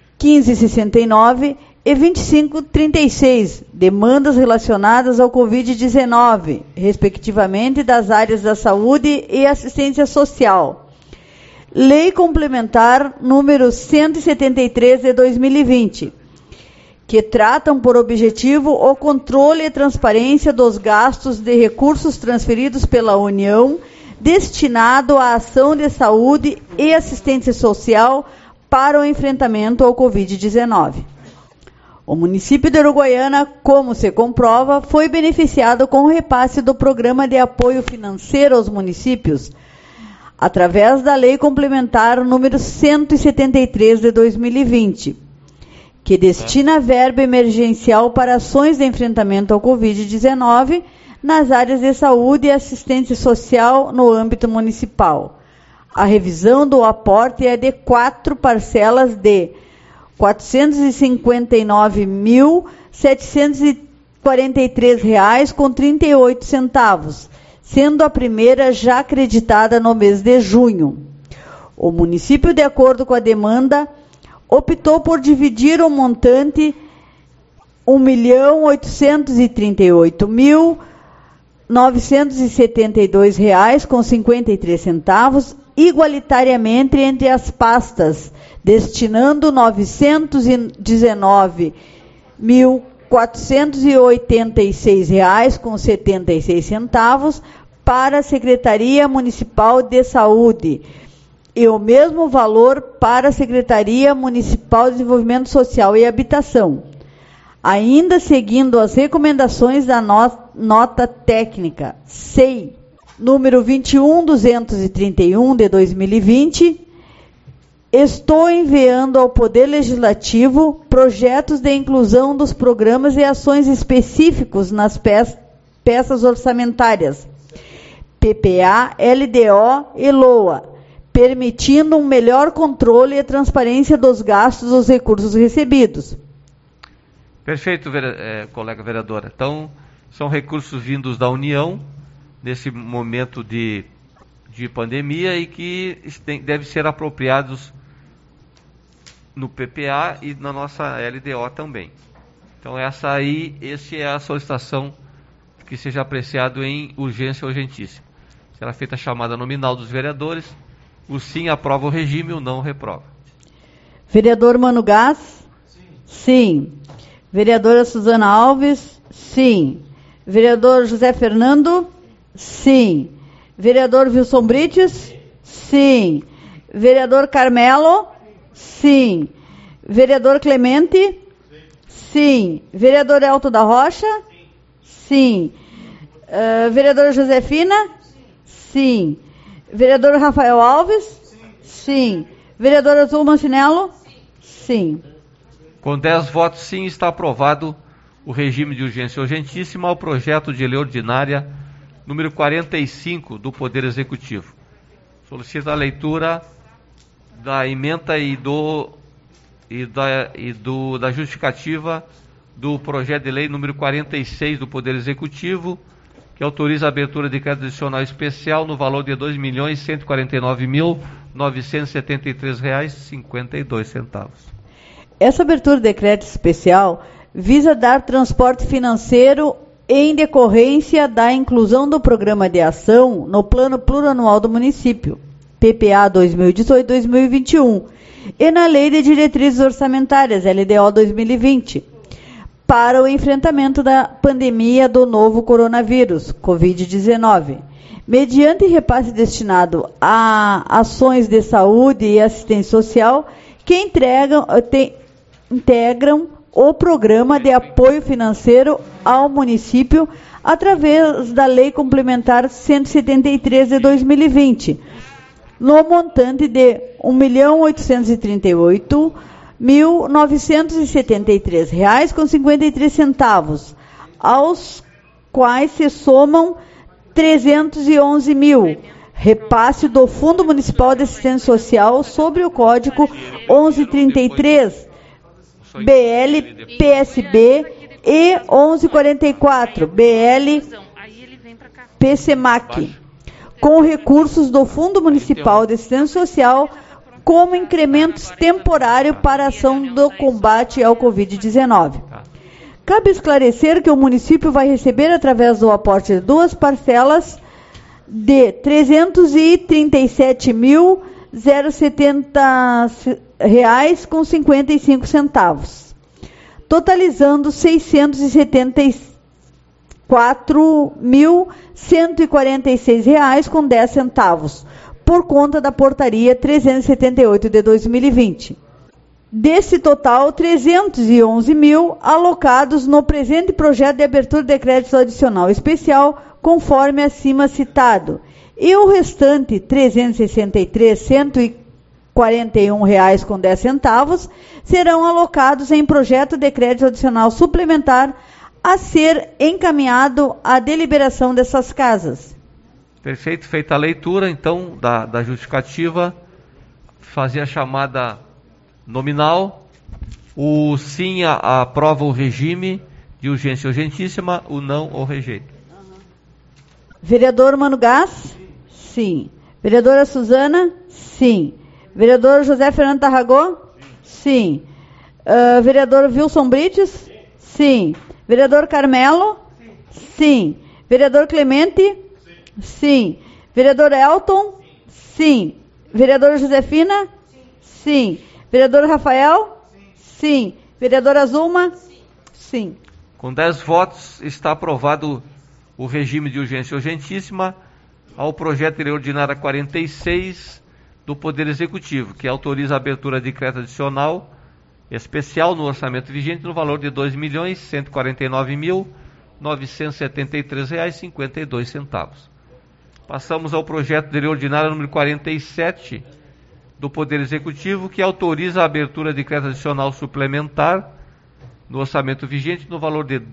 1569 e 2536, demandas relacionadas ao Covid-19, respectivamente das áreas da saúde e assistência social. Lei Complementar número 173 de 2020, que tratam por objetivo o controle e transparência dos gastos de recursos transferidos pela União destinado à ação de saúde e assistência social para o enfrentamento ao Covid-19. O município de Uruguaiana, como se comprova, foi beneficiado com o repasse do Programa de Apoio Financeiro aos Municípios, através da Lei Complementar número 173 de 2020, que destina verba emergencial para ações de enfrentamento ao Covid-19 nas áreas de saúde e assistência social no âmbito municipal. A revisão do aporte é de 4 parcelas de R$ 459.743,38, sendo a primeira já acreditada no mês de junho. O município, de acordo com a demanda, optou por dividir o montante R$ 1.838.972,53 igualitariamente entre as pastas, destinando R$ 919.486,76 para a Secretaria Municipal de Saúde e o mesmo valor para a Secretaria Municipal de Desenvolvimento Social e Habitação, ainda seguindo as recomendações da nota técnica SEI número 21231 de 2020, estou enviando ao Poder Legislativo projetos de inclusão dos programas e ações específicos nas peças orçamentárias PPA, LDO e LOA, permitindo um melhor controle e transparência dos gastos dos recursos recebidos. Perfeito, colega vereadora. Então, são recursos vindos da União, nesse momento de pandemia, e que devem ser apropriados no PPA e na nossa LDO também. Então, essa é a solicitação que seja apreciado em urgência urgentíssima. Será feita a chamada nominal dos vereadores. O sim aprova o regime, o não reprova. Vereador Mano Gás? Sim. Vereadora Suzana Alves? Sim. Vereador José Fernando? Sim. Vereador Wilson Brites? Sim. Vereador Carmelo? Sim. Vereador Clemente? Sim. Vereador Elton da Rocha? Sim. Vereadora Josefina? Sim. Vereador Rafael Alves? Sim. Vereadora Zulma Chinelo? Sim. Com 10 votos sim, está aprovado o regime de urgência urgentíssima ao projeto de lei ordinária número 45 do Poder Executivo. Solicito a leitura da ementa da justificativa do projeto de lei número 46 do Poder Executivo, que autoriza a abertura de crédito adicional especial no valor de R$ 2.149.973,52. Essa abertura de crédito especial visa dar transporte financeiro em decorrência da inclusão do Programa de Ação no Plano Plurianual do Município, PPA 2018-2021, e na Lei de Diretrizes Orçamentárias, LDO 2020, para o enfrentamento da pandemia do novo coronavírus, Covid-19, mediante repasse destinado a ações de saúde e assistência social que integram o Programa de Apoio Financeiro ao Município através da Lei Complementar 173 de 2020, no montante de R$ 1.838.973,53, aos quais se somam 311 mil, repasse do Fundo Municipal de Assistência Social sobre o Código 1133, BL, PSB e 1144, BL, PCMAC, com recursos do Fundo Municipal de Assistência Social como incrementos temporários para a ação do combate ao Covid-19. Cabe esclarecer que o município vai receber, através do aporte de duas parcelas, de R$ 337.070,55, totalizando R$ 674.146,10, por conta da Portaria 378 de 2020. Desse total, 311 mil alocados no presente projeto de abertura de crédito adicional especial, conforme acima citado, e o restante, R$ 363.141,10, serão alocados em projeto de crédito adicional suplementar a ser encaminhado à deliberação dessas casas. Perfeito, feita a leitura, então, da justificativa, fazer a chamada nominal. O sim aprova o regime de urgência urgentíssima, o não o rejeita. Vereador Mano Gás? Sim. Vereadora Suzana? Sim. Vereador José Fernando Tarragó? Sim. Vereador Wilson Brites? Sim. Vereador Carmelo? Sim. Vereador Clemente? Sim. Vereador Elton? Sim. Vereadora Josefina? Sim. Vereador Rafael? Sim. Vereadora Zulma? Sim. Com 10 votos, está aprovado o regime de urgência urgentíssima ao projeto de lei ordinária 46 do Poder Executivo, que autoriza a abertura de crédito adicional especial no orçamento vigente no valor de R$ 2.149.973,52. Passamos ao projeto de lei ordinária número 47 do Poder Executivo, que autoriza a abertura de crédito adicional suplementar no orçamento vigente no valor de R$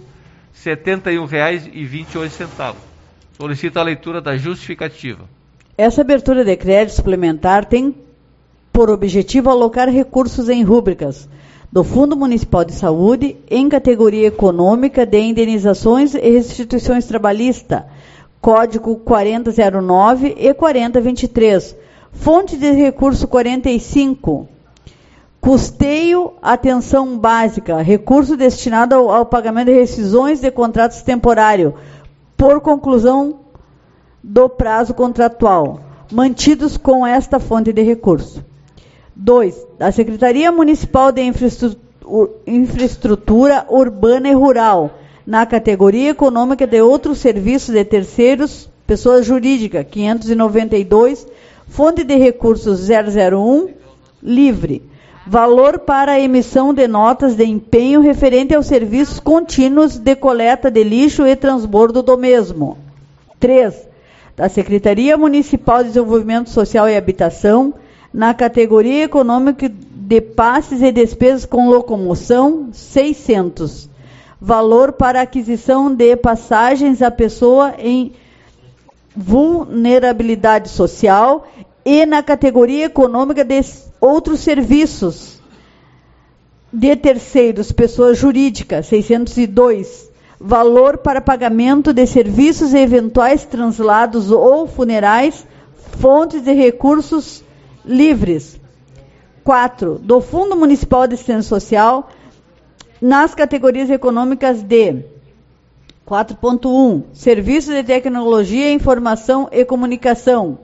2.615.071,28. Solicito a leitura da justificativa. Essa abertura de crédito suplementar tem por objetivo alocar recursos em rúbricas do Fundo Municipal de Saúde em categoria econômica de indenizações e restituições trabalhista, Código 4009 e 4023, fonte de recurso 45, custeio, atenção básica, recurso destinado ao pagamento de rescisões de contratos temporários por conclusão do prazo contratual, mantidos com esta fonte de recurso. 2. Da Secretaria Municipal de Infraestrutura Urbana e Rural, na categoria econômica de outros serviços de terceiros, pessoa jurídica, 592, fonte de recursos 001, livre. Valor para a emissão de notas de empenho referente aos serviços contínuos de coleta de lixo e transbordo do mesmo. 3. Da Secretaria Municipal de Desenvolvimento Social e Habitação, na categoria econômica de passes e despesas com locomoção, 600. Valor para aquisição de passagens à pessoa em vulnerabilidade social e na categoria econômica de outros serviços de terceiros, pessoa jurídica, 602. Valor para pagamento de serviços e eventuais translados ou funerais, fontes de recursos livres. 4. Do Fundo Municipal de Assistência Social, nas categorias econômicas de 4.1, Serviços de Tecnologia, Informação e Comunicação,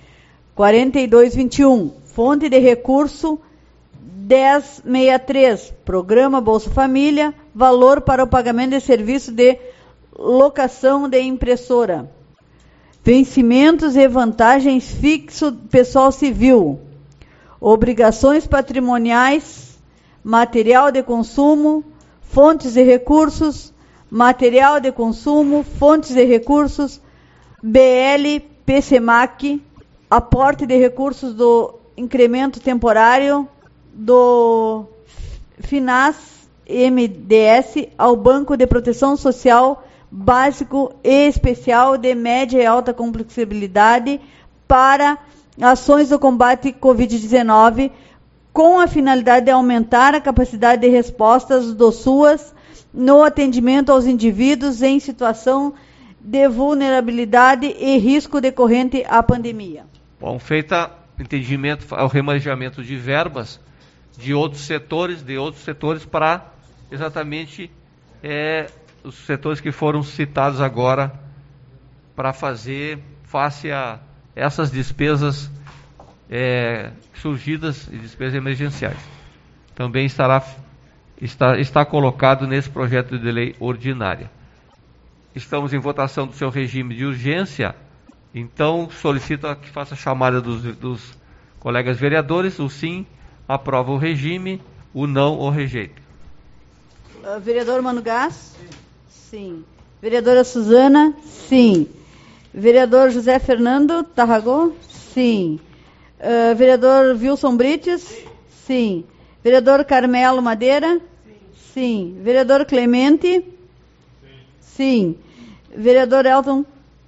4221, fonte de recurso 1063, Programa Bolsa Família, valor para o pagamento de serviço de locação de impressora. Vencimentos e vantagens fixo pessoal civil. Obrigações patrimoniais, material de consumo, fontes de recursos, material de consumo, fontes de recursos, BL, PCMAC, aporte de recursos do incremento temporário do FINAS MDS ao Banco de Proteção Social Básico e Especial de Média e Alta Complexibilidade para ações do combate Covid-19, com a finalidade de aumentar a capacidade de respostas do SUAS no atendimento aos indivíduos em situação de vulnerabilidade e risco decorrente à pandemia. Bom, feita entendimento ao remanejamento de verbas de outros setores para exatamente os setores que foram citados agora para fazer face a essas despesas surgidas e despesas emergenciais. Também está colocado nesse projeto de lei ordinária. Estamos em votação do seu regime de urgência, então solicito que faça a chamada dos colegas vereadores. O sim aprova o regime, o não o rejeita. Vereador Mano Gás? Sim. Vereadora Suzana? Sim. Vereador José Fernando Tarragó? Sim. Vereador Wilson Brites? Sim. Vereador Carmelo Madeira? Sim. Vereador Clemente? Sim. Vereador Elton?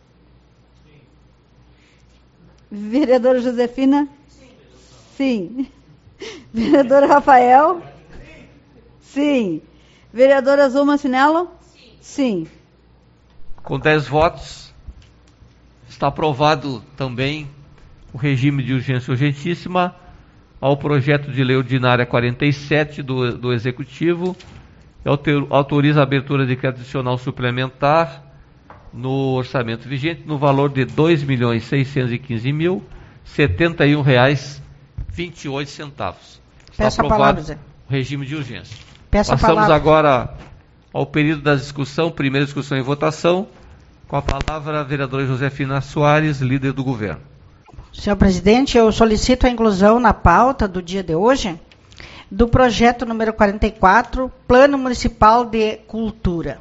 Vereadora Josefina? Sim. Vereador Rafael? Sim. Vereadora Zuma Sinello? Sim. Com 10 votos, está aprovado também o regime de urgência urgentíssima ao projeto de lei ordinária 47 do Executivo, que autoriza a abertura de crédito adicional suplementar no orçamento vigente no valor de R$ 2.615.071,28. Está aprovado o regime de urgência. Passamos agora ao período da discussão, primeira discussão e votação, com a palavra a vereadora Josefina Soares, líder do governo. Senhor presidente, eu solicito a inclusão na pauta do dia de hoje do projeto número 44, Plano Municipal de Cultura.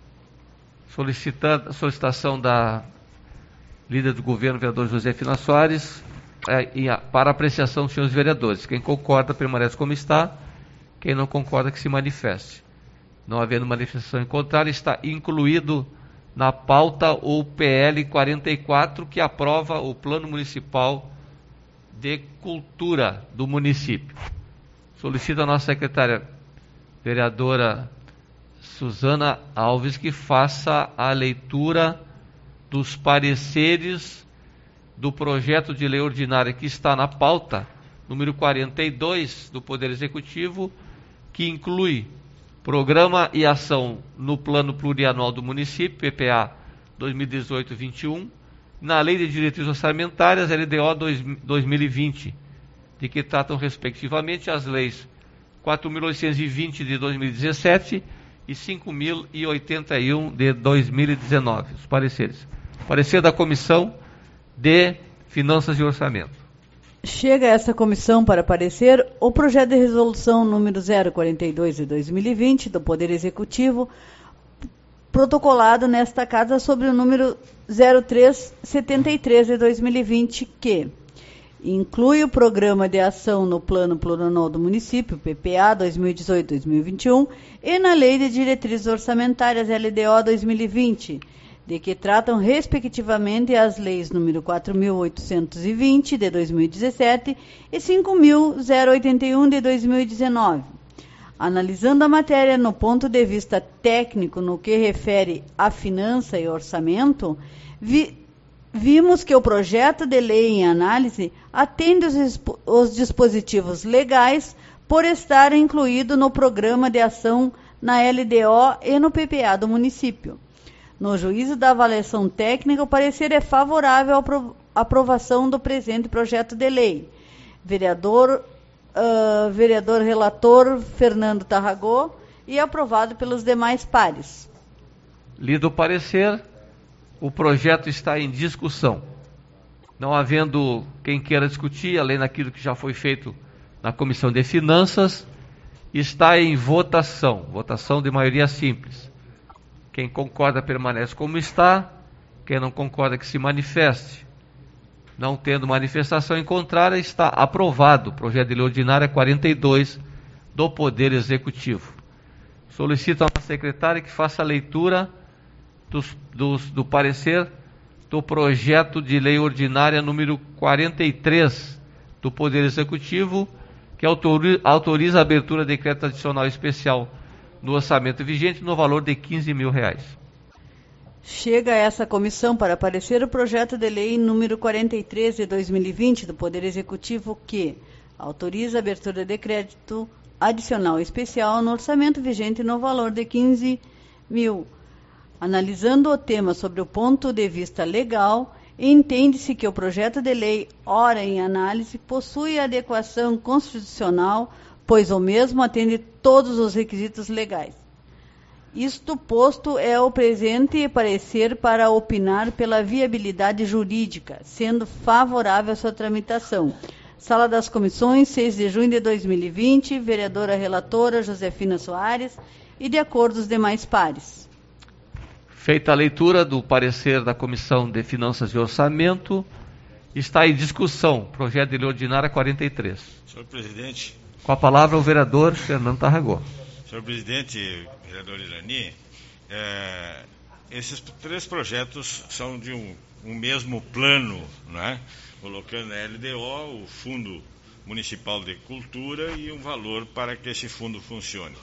Solicitação da líder do governo, vereador Josefina Soares, para apreciação dos senhores vereadores. Quem concorda permanece como está, quem não concorda que se manifeste. Não havendo manifestação em contrário, está incluído na pauta o PL 44, que aprova o Plano Municipal de Cultura do município. Solicito a nossa secretária vereadora Suzana Alves que faça a leitura dos pareceres do projeto de lei ordinária que está na pauta, número 42 do Poder Executivo, que inclui Programa e Ação no Plano Plurianual do Município, PPA 2018-21, na Lei de Diretrizes Orçamentárias, LDO 2020, de que tratam respectivamente as leis 4.820 de 2017 e 5.081 de 2019. Os pareceres. Parecer da Comissão de Finanças e Orçamento. Chega a essa comissão para parecer o projeto de resolução número 042 de 2020 do Poder Executivo, protocolado nesta casa sobre o número 0373 de 2020, que inclui o Programa de Ação no Plano Plurianual do Município, PPA 2018-2021, e na Lei de Diretrizes Orçamentárias, LDO 2020, de que tratam respectivamente as leis número 4.820 de 2017 e 5.081 de 2019. Analisando a matéria no ponto de vista técnico no que refere a finança e orçamento, vimos que o projeto de lei em análise atende os dispositivos legais por estar incluído no Programa de Ação na LDO e no PPA do município. No juízo da avaliação técnica, o parecer é favorável à aprovação do presente projeto de lei. Vereador relator Fernando Tarragó, e aprovado pelos demais pares. Lido o parecer, o projeto está em discussão. Não havendo quem queira discutir, além daquilo que já foi feito na Comissão de Finanças, está em votação de maioria simples. Quem concorda permanece como está, quem não concorda que se manifeste. Não tendo manifestação em contrária, está aprovado o projeto de lei ordinária 42 do Poder Executivo. Solicito à secretária que faça a leitura do parecer do projeto de lei ordinária número 43 do Poder Executivo, que autoriza a abertura de decreto adicional especial no orçamento vigente no valor de R$15.000. Chega a essa comissão para parecer o projeto de lei número 43 de 2020 do Poder Executivo, que autoriza a abertura de crédito adicional especial no orçamento vigente no valor de R$15.000. Analisando o tema sobre o ponto de vista legal, entende-se que o projeto de lei, ora em análise, possui adequação constitucional, pois o mesmo atende todos os requisitos legais. Isto posto, é o presente parecer para opinar pela viabilidade jurídica, sendo favorável a sua tramitação. Sala das Comissões, 6 de junho de 2020, vereadora relatora Josefina Soares, e de acordo os demais pares. Feita a leitura do parecer da Comissão de Finanças e Orçamento, está em discussão projeto de lei ordinária 43. Senhor presidente. Com a palavra o vereador Fernando Tarragó. Senhor presidente, vereador Irani, esses três projetos são de um mesmo plano, né? Colocando a LDO, o Fundo Municipal de Cultura e um valor para que esse fundo funcione.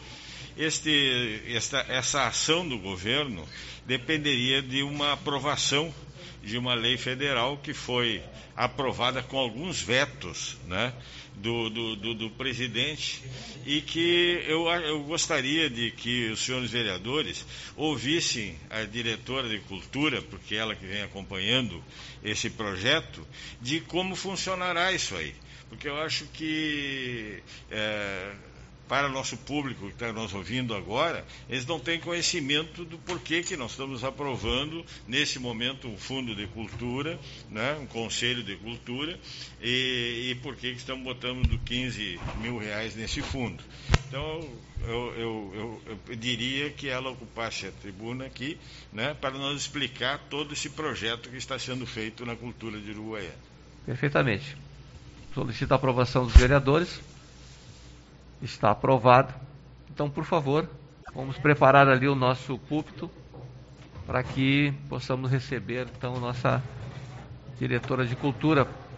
Essa ação do governo dependeria de uma aprovação de uma lei federal que foi aprovada com alguns vetos, né, do presidente, e que eu gostaria de que os senhores vereadores ouvissem a diretora de cultura, porque ela que vem acompanhando esse projeto, de como funcionará isso aí. Porque eu acho que para o nosso público que está nos ouvindo agora, eles não têm conhecimento do porquê que nós estamos aprovando, nesse momento, um fundo de cultura, né, um conselho de cultura, e porquê que estamos botando R$15.000 nesse fundo. Então, eu diria que ela ocupasse a tribuna aqui, né, para nos explicar todo esse projeto que está sendo feito na cultura de Uruguaiana. Perfeitamente. Solicito a aprovação dos vereadores. Está aprovado. Então, por favor, vamos preparar ali o nosso púlpito para que possamos receber então nossa diretora de cultura